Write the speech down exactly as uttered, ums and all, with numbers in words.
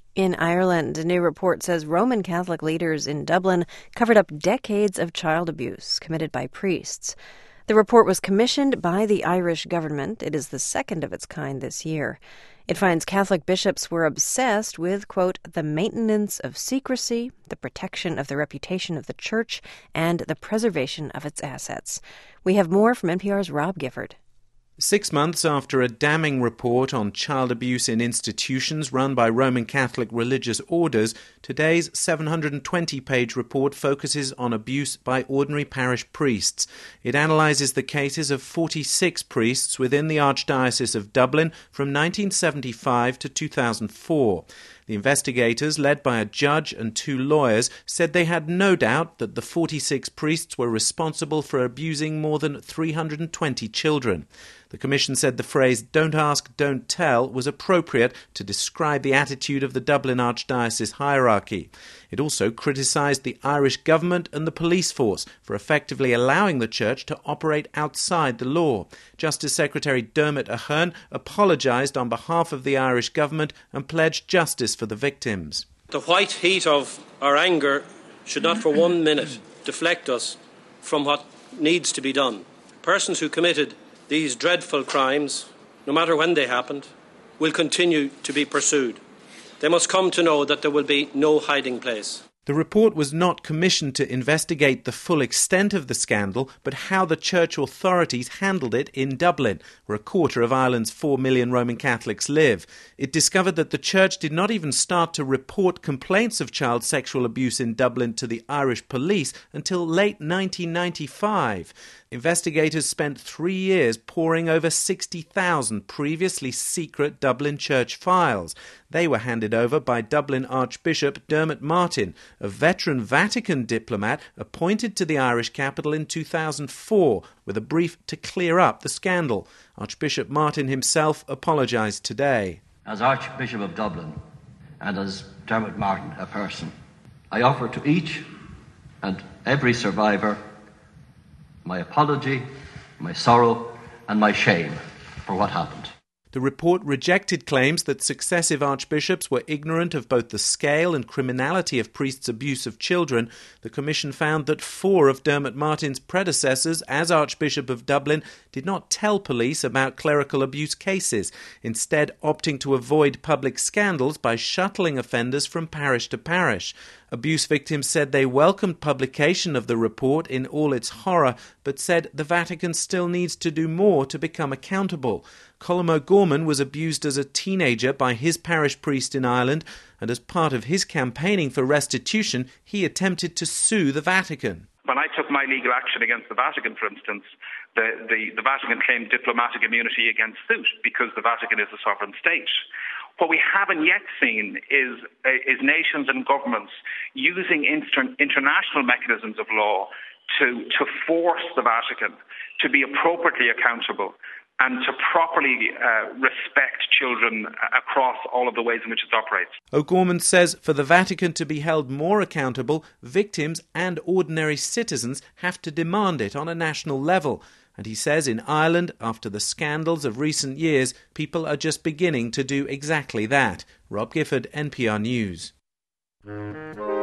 In Ireland, a new report says Roman Catholic leaders in Dublin covered up decades of child abuse committed by priests. The report was commissioned by the Irish government. It is the second of its kind this year. It finds Catholic bishops were obsessed with, quote, the maintenance of secrecy, the protection of the reputation of the Church, and the preservation of its assets. We have more from N P R's Rob Gifford. Six months after a damning report on child abuse in institutions run by Roman Catholic religious orders, today's seven hundred twenty page report focuses on abuse by ordinary parish priests. It analyses the cases of forty-six priests within the Archdiocese of Dublin from nineteen seventy-five to two thousand four. The investigators, led by a judge and two lawyers, said they had no doubt that the forty-six priests were responsible for abusing more than three hundred twenty children. The Commission said the phrase "don't ask, don't tell" was appropriate to describe the attitude of the Dublin Archdiocese hierarchy. It also criticised the Irish government and the police force for effectively allowing the Church to operate outside the law. Justice Secretary Dermot Ahern apologised on behalf of the Irish government and pledged justice for the victims. The white heat of our anger should not for one minute deflect us from what needs to be done. Persons who committed these dreadful crimes, no matter when they happened, will continue to be pursued. They must come to know that there will be no hiding place. The report was not commissioned to investigate the full extent of the scandal, but how the church authorities handled it in Dublin, where a quarter of Ireland's four million Roman Catholics live. It discovered that the church did not even start to report complaints of child sexual abuse in Dublin to the Irish police until late nineteen ninety-five. Investigators spent three years poring over sixty thousand previously secret Dublin church files. They were handed over by Dublin Archbishop Dermot Martin, a veteran Vatican diplomat appointed to the Irish capital in two thousand four, with a brief to clear up the scandal. Archbishop Martin himself apologised today. As Archbishop of Dublin, and as Dermot Martin, a person, I offer to each and every survivor my apology, my sorrow, and my shame for what happened. The report rejected claims that successive archbishops were ignorant of both the scale and criminality of priests' abuse of children. The Commission found that four of Dermot Martin's predecessors as Archbishop of Dublin did not tell police about clerical abuse cases, instead opting to avoid public scandals by shuttling offenders from parish to parish. Abuse victims said they welcomed publication of the report in all its horror, but said the Vatican still needs to do more to become accountable. Colm O'Gorman was abused as a teenager by his parish priest in Ireland, and as part of his campaigning for restitution, he attempted to sue the Vatican. When I took my legal action against the Vatican, for instance, the, the, the Vatican claimed diplomatic immunity against suit because the Vatican is a sovereign state. What we haven't yet seen is, uh, is nations and governments using inter- international mechanisms of law to, to force the Vatican to be appropriately accountable and to properly uh, respect children across all of the ways in which it operates. O'Gorman says for the Vatican to be held more accountable, victims and ordinary citizens have to demand it on a national level. And he says in Ireland, after the scandals of recent years, people are just beginning to do exactly that. Rob Gifford, N P R News.